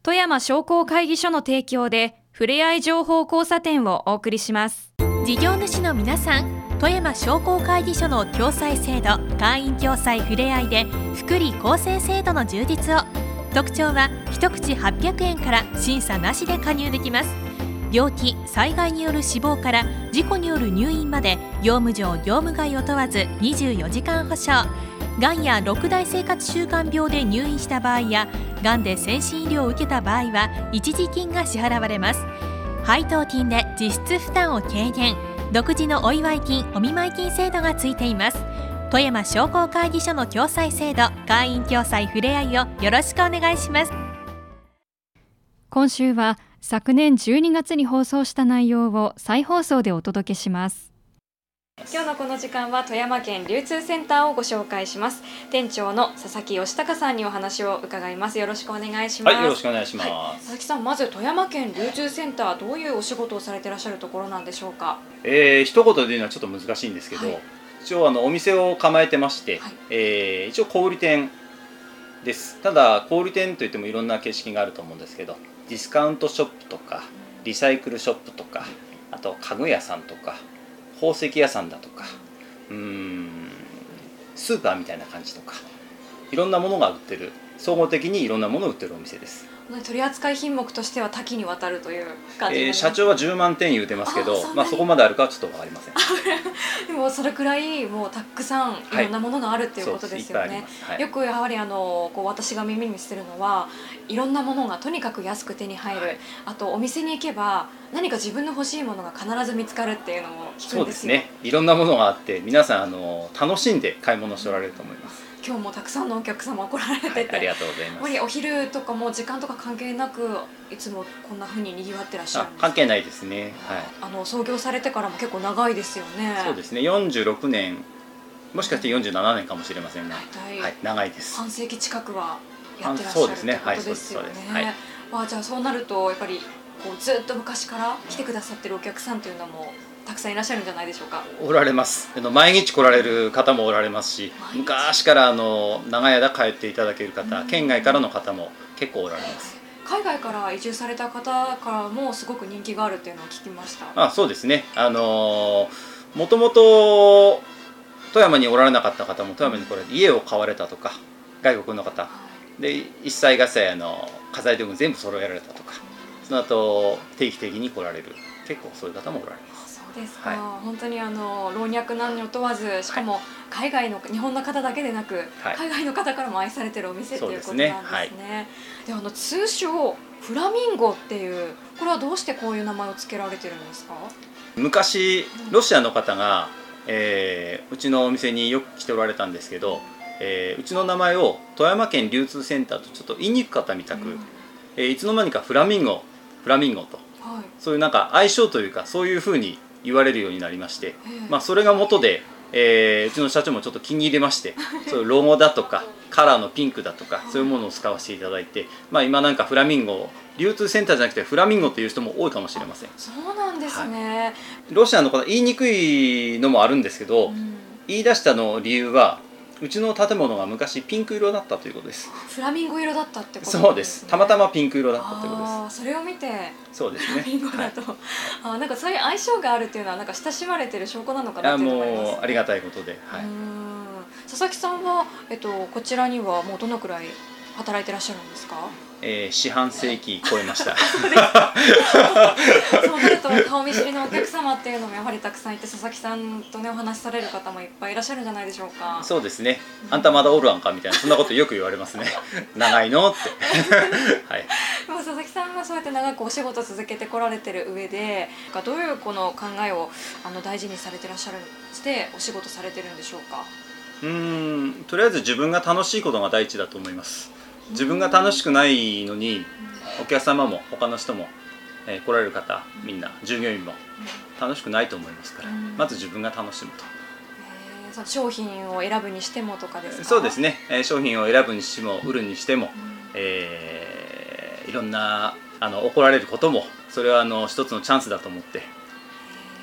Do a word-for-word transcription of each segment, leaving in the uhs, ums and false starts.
富山商工会議所の提供でふれあい情報交差点をお送りします。 事業主の皆さん、富山商工会議所の共済制度、会員共済ふれあいで福利厚生制度の充実を。特徴は一口はっぴゃくえんから審査なしで加入できます。病気・災害による死亡から事故による入院まで業務上業務外を問わずにじゅうよじかん保証。がんやろく大生活習慣病で入院した場合やがんで先進医療を受けた場合は一時金が支払われます。配当金で実質負担を軽減。独自のお祝い金・お見舞い金制度がついています。富山商工会議所の共済制度、会員共済ふれあいをよろしくお願いします。 今週は昨年じゅうにがつに放送した内容を再放送でお届けします。今日のこの時間は富山県流通センターをご紹介します。店長の佐々木義隆さんにお話を伺います。よろしくお願いします。 はい、よろしくお願いします、はい、 佐々木さん、まず富山県流通センター、どういうお仕事をされていらっしゃるところなんでしょうか。 えー、一言で言うのはちょっと難しいんですけど、はい、一応あのお店を構えてまして、はい、えー、一応小売店です。ただ小売店といってもいろんな形式があると思うんですけど、ディスカウントショップとかリサイクルショップとか、あと家具屋さんとか宝石屋さんだとか、うーんスーパーみたいな感じとか、いろんなものが売ってる、総合的にいろんなものを売ってるお店です。 取扱品目としては多岐にわたるという感じになります。 えー、社長はじゅうまんてん言うてますけど、あ、まあ、そこまであるかはちょっと分かりませんでもそれくらいもうたくさんいろんなものがあるっていうことですよね。はい、よくやはりあのこう私が耳にしてるのは、いろんなものがとにかく安く手に入る、はい、あとお店に行けば何か自分の欲しいものが必ず見つかるっていうのも聞くんですよ。 そうですね、いろんなものがあって皆さんあの楽しんで買い物しておられると思います。 今日もたくさんのお客様来られてて、はい、 ありがとうございます。 お昼とかも時間とか関係なくいつもこんな風に賑わってらっしゃるんですか。 関係ないですね、はい、 あの創業されてからも結構長いですよね。 そうですね、よんじゅうろくねん、もしかしてよんじゅうななねんかもしれませんが、はい、長いです。 半世紀近くはやってらっしゃるってことですよね。 はい、そうです、そうです、はい。 まあ、じゃあそうなるとやっぱりこうずっと昔から来てくださってるお客さんというのもたくさんいらっしゃるんじゃないでしょうか。 おられます。毎日来られる方もおられますし、昔からあの長い間帰っていただける方、県外からの方も結構おられます。 海外から移住された方からもすごく人気があるっていうのを聞きました。 あ、そうですね、あのもともと富山におられなかった方も富山に来られて家を買われたとか、外国の方、はい、で一切合切の家財道具全部揃えられたとか、その後定期的に来られる、結構そういう方もおられます。 そうですか、はい、本当にあの老若男女問わず、しかも海外の、日本の方だけでなく、はい、海外の方からも愛されてるお店ということなんですね。はい、で、あの通称フラミンゴっていう、これはどうしてこういう名前を付けられてるんですか。 昔ロシアの方が、えー、うちのお店によく来ておられたんですけど、えー、うちの名前を富山県流通センターとちょっと言いにくかったみたく、うん、えー、いつの間にかフラミンゴフラミンゴと、はい、そういうなんか相性というか、そういうふうに言われるようになりまして、まあ、それが元で、えー、うちの社長もちょっと気に入れまして、そういうロゴだとかカラーのピンクだとか、そういうものを使わせていただいて、まあ、今なんかフラミンゴ流通センターじゃなくてフラミンゴっていう人も多いかもしれません。 そうなんですね、はい、 ロシアの方言いにくいのもあるんですけど、うん、言い出したの理由は、うちの建物が昔ピンク色だったということです。 フラミンゴ色だったってことですね。 そうです。たまたまピンク色だったってことです。 あ、それを見て、 そうですね。 フラミンゴだと、はい、あ、なんかそういう相性があるっていうのはなんか親しまれてる証拠なのかなっていうのもありますね。 もうありがたいことで、はい、 うーん、佐々木さんは、えっと、こちらにはもうどのくらい働いてらっしゃるんですか。 えー、四半世紀超えましたそうなると顔見知りのお客様っていうのもやはりたくさんいて、佐々木さんとねお話しされる方もいっぱいいらっしゃるんじゃないでしょうか。 そうですね、あんたまだおるあんかみたいな、そんなことよく言われますね長いのってはい、 でも佐々木さんがそうやって長くお仕事続けてこられてる上で、どういうこの考えをあの大事にされてらっしゃるしてお仕事されてるんでしょうか。 うーん、とりあえず自分が楽しいことが第一だと思います。自分が楽しくないのに、お客様も他の人も、えー、来られる方、みんな従業員も楽しくないと思いますから、まず自分が楽しむと。 えー、その商品を選ぶにしてもとかですか。 そうですね、えー、商品を選ぶにしても売るにしても、えー、いろんなあの怒られることも、それはあの一つのチャンスだと思って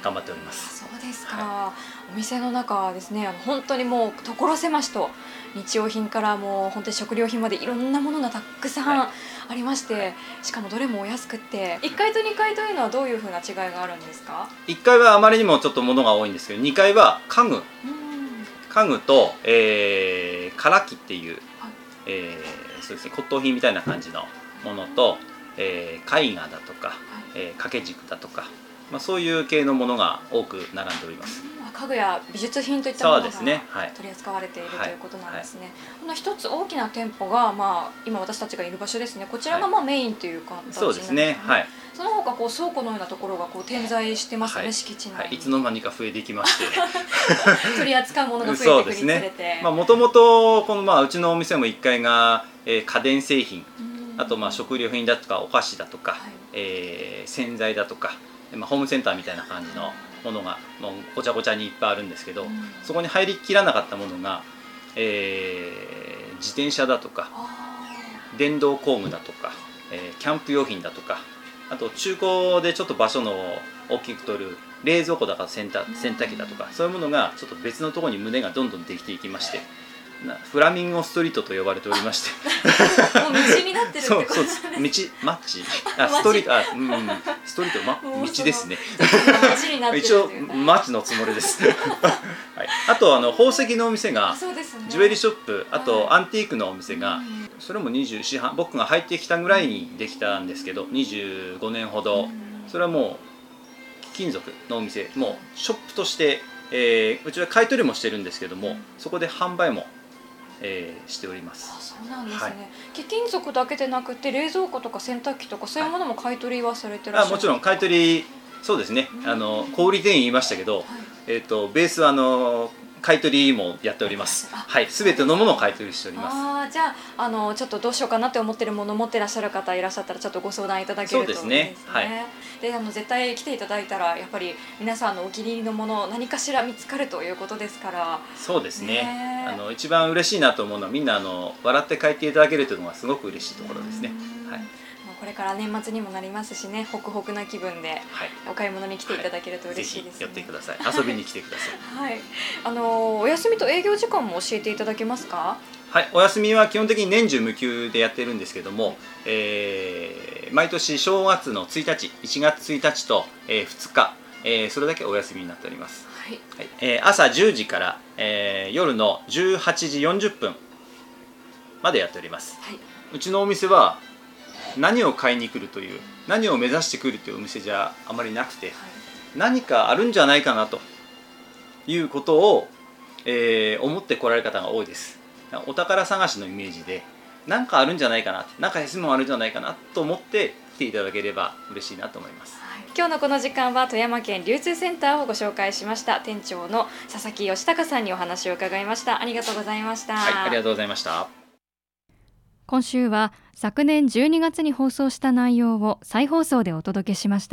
頑張っております。 そうですか、 はお店の中はですね、あの本当にもう所狭しと日用品からもう本当に食料品までいろんなものがたくさんありまして、はい、しかもどれもお安くって、いっかいとにかいというのはどういうふうな違いがあるんですか？ いっかいはあまりにもちょっと物が多いんですけど、にかいは家具、家具と、えー、唐木っていう、はい、えー、そうですね、骨董品みたいな感じのものと、えー、絵画だとか、はい、えー、掛け軸だとか、まあ、そういう系のものが多く並んでおります。 家具や美術品といったものが取ね、 り扱われている、はい、ということなんですね。はい、この一つ大きな店舗が、まあ、今私たちがいる場所ですね。こちらがまあメインという形なんですね。そうですね。はい。その他こう倉庫のようなところがこう点在してますね、はい、敷地内に、はい。いつの間にか増えてきまして取り扱うものが増えてくるにつれて。 もともとこのまあうちのお店もいっかいが、えー、家電製品、あとまあ食料品だとかお菓子だとか、はい、えー、洗剤だとか、まあ、ホームセンターみたいな感じのものがもうごちゃごちゃにいっぱいあるんですけど、うん、そこに入りきらなかったものが、えー、自転車だとか電動工具だとか、えー、キャンプ用品だとか、あと中古でちょっと場所の大きく取る冷蔵庫だから洗濯、洗濯機だとか、そういうものがちょっと別のところに胸がどんどんできていきまして、フラミンゴストリートと呼ばれておりましてもう道になってるってことですね。 そうそうです。道、マッチ、あ、ストリート、あ、うん、ストリート、ま、道ですね。一応マッチのつもりです。はい。あとあの宝石のお店が、ね、ジュエリーショップ、あとアンティークのお店が、はい、それもにじゅうよん、僕が入ってきたぐらいにできたんですけど、にじゅうごねんほど、それはもう貴金属のお店、もうショップとして、えー、うちは買い取りもしてるんですけども、そこで販売もえー、しております。 あ、そうなんですね。はい、貴金属だけでなくて冷蔵庫とか洗濯機とかそういうものも買い取りはされてらっしゃるんですか？ あ、もちろん買い取り、そうですね。あの小売店員言いましたけど、はい、えっとベースはあの買い取りもやっております。はい、すべてのものを買い取りしております。 ああ、じゃあ、あのちょっとどうしようかなって思ってるものを持ってらっしゃる方いらっしゃったらちょっとご相談いただけるといいですね。そうですね。はい。で、あの絶対来ていただいたらやっぱり皆さんのお気に入りのもの何かしら見つかるということですから。 そうですね。ね、あの一番嬉しいなと思うのはみんなあの笑って帰っていただけるというのがすごく嬉しいところですね。はい。 これから年末にもなりますしね、ホクホクな気分でお買い物に来ていただけると嬉しいですね。 はい、ぜひ寄ってください。遊びに来てください。はい。あのお休みと営業時間も教えていただけますか？ はい。お休みは基本的に年中無休でやってるんですけども、えー、毎年正月のついたち、いちがつついたちと、えー、ふつか、えー、それだけお休みになっております。はい。はい、えー、朝じゅうじから、えー、夜のじゅうはちじよんじゅっぷんまでやっております。はい。うちのお店は何を買いに来るという、何を目指してくるというお店じゃあまりなくて、はい、何かあるんじゃないかなということを、えー、思って来られる方が多いです。お宝探しのイメージで何かあるんじゃないかな、何か安いものあるんじゃないかなと思って来ていただければ嬉しいなと思います。 はい、今日のこの時間は富山県流通センターをご紹介しました。店長の佐々木義孝さんにお話を伺いました。ありがとうございました。 はい、ありがとうございました。 今週は昨年じゅうにがつに放送した内容を再放送でお届けしました。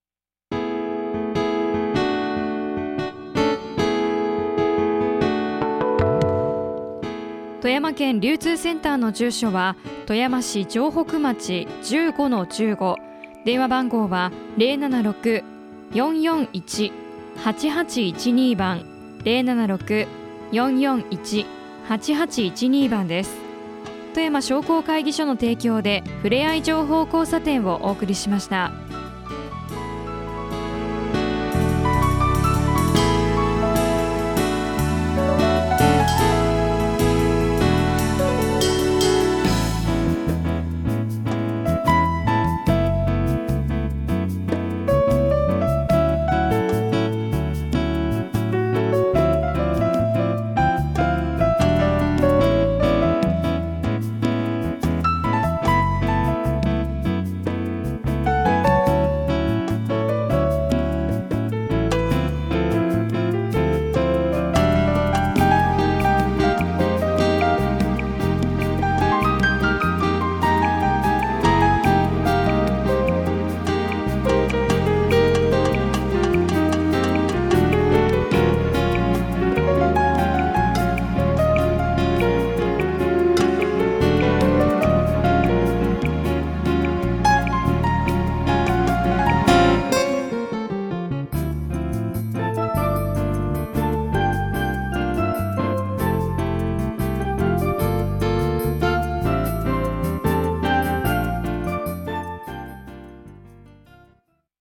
富山県流通センターの住所は富山市城北町 じゅうごのじゅうご、電話番号は ゼロななろく よんよんいち はちはちいちに 番 ゼロななろく よんよんいち はちはちいちに 番です。富山商工会議所の提供でふれあい情報交差点をお送りしました。